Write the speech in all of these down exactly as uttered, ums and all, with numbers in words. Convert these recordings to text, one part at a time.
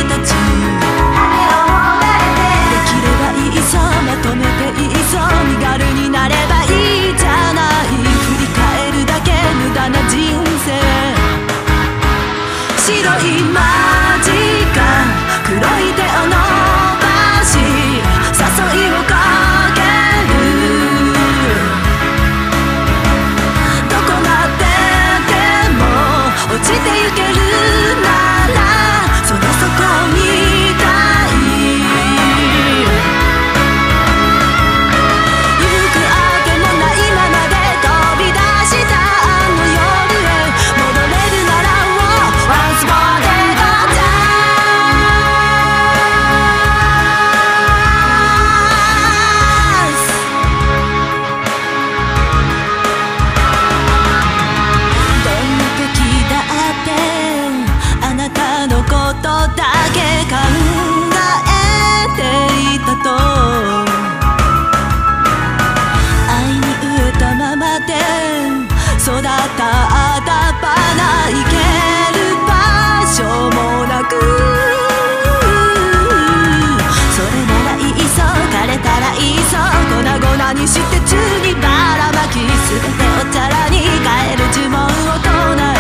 にして宙にばらまき、すべてをチャラに変える呪文を唱え、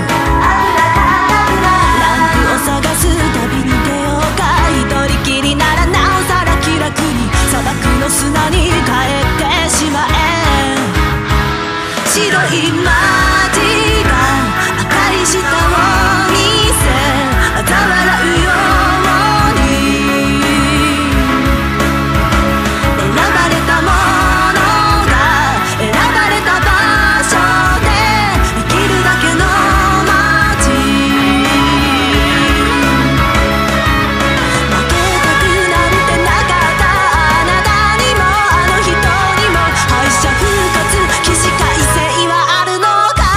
ランプを探す旅に出ようか。一人きりならなおさら気楽に砂漠の砂に帰ってしまえ。白いマジが赤い舌を見せ嘲笑うように、選ばれたものが選ばれた場所で生きるだけの街。負けたくなんてなかった。あなたにもあの人にも敗者復活、起死回生はあるのか。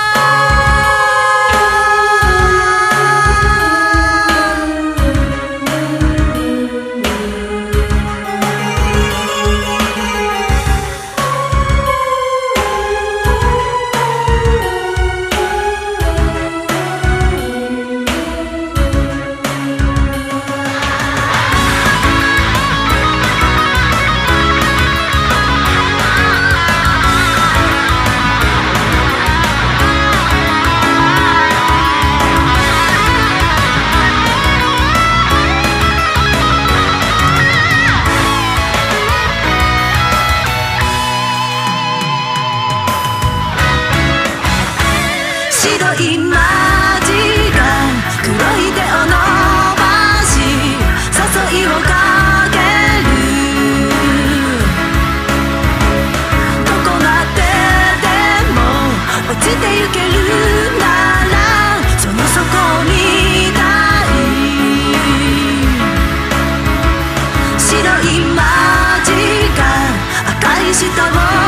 白いマジが黒い手を伸ばし誘いをかける。どこまででも落ちてゆけるならその底を見たい。白いマジが赤い舌を